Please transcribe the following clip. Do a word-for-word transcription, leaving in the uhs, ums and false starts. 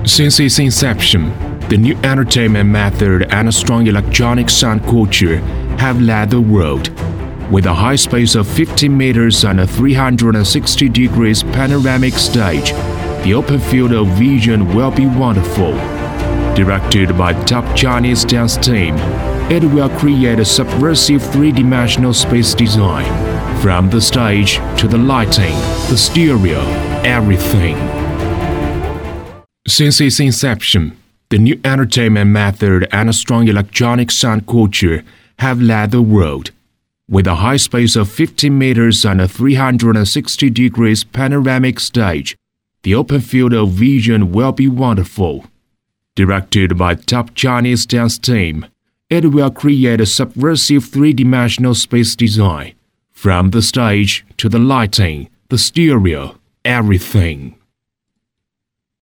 Since its inception, the new entertainment method and a strong electronic sound culture have led the world. With a high space of fifteen meters and a three hundred sixty degrees panoramic stage, the open field of vision will be wonderful. Directed by top Chinese dance team, it will create a subversive three-dimensional space design, from the stage to the lighting, the stereo, everything. Since its inception, the new entertainment method and a strong electronic sound culture have led the world. With a high space of fifteen meters and a three hundred sixty degrees panoramic stage, the open field of vision will be wonderful. Directed by top Chinese dance team, it will create a subversive three-dimensional space design, from the stage to the lighting, the stereo, everything.